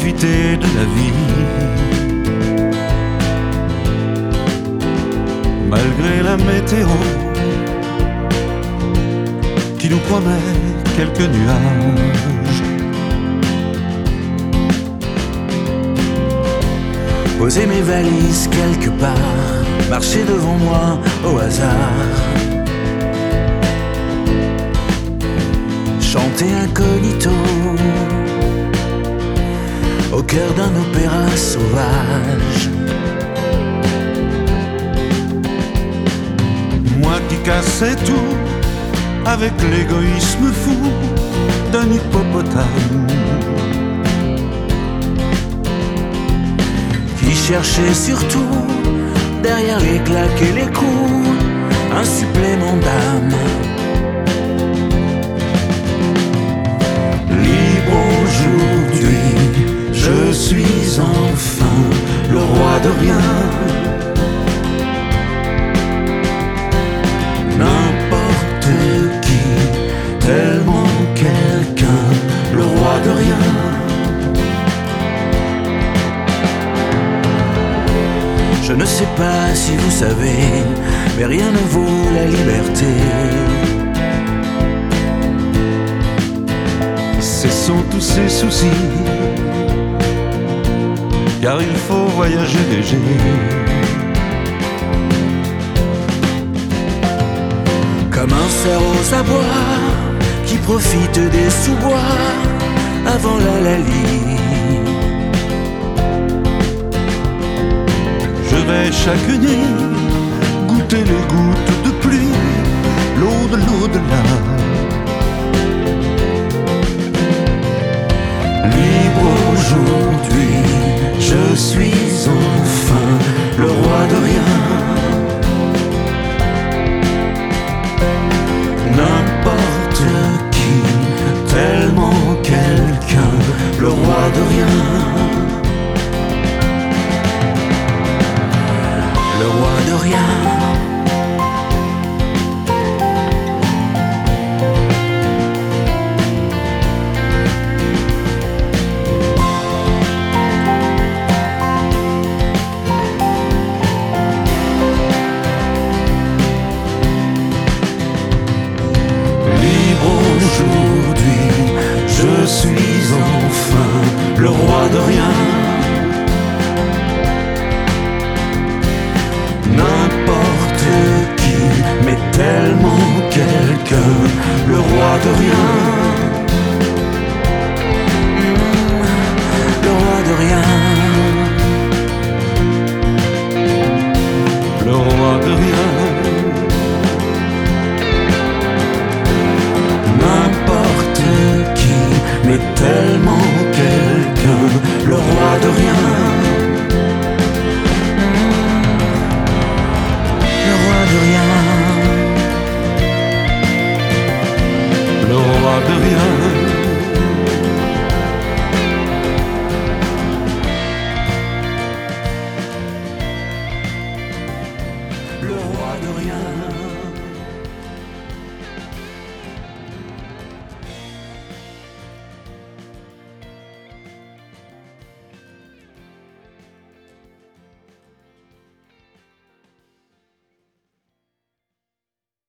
profiter de la vie. Malgré la météo qui nous promet quelques nuages, poser mes valises quelque part, marcher devant moi au hasard, chanter incognito au cœur d'un opéra sauvage. Moi qui cassais tout avec l'égoïsme fou d'un hippopotame, qui cherchait surtout, derrière les claques et les coups, un supplément d'âme. Libre aujourd'hui, je suis enfin le roi de rien. N'importe qui, tellement quelqu'un, le roi de rien. Je ne sais pas si vous savez, mais rien ne vaut la liberté. Cessons tous ces soucis, car il faut voyager léger. Comme un cerf aux abois qui profite des sous-bois avant la lalie. Je vais chaque nuit goûter les gouttes de pluie, l'eau de l'au-delà. Libre aujourd'hui, je suis enfin le roi de rien. N'importe qui, tellement quelqu'un, le roi de rien. Le roi de rien. Aujourd'hui, je suis enfin le roi de rien. N'importe qui, mais tellement quelqu'un, le roi de rien. Le roi de rien. Le roi de rien. N'importe qui, mais tellement quelqu'un, le roi de rien. Le roi de rien. Le roi de rien. Le roi de rien.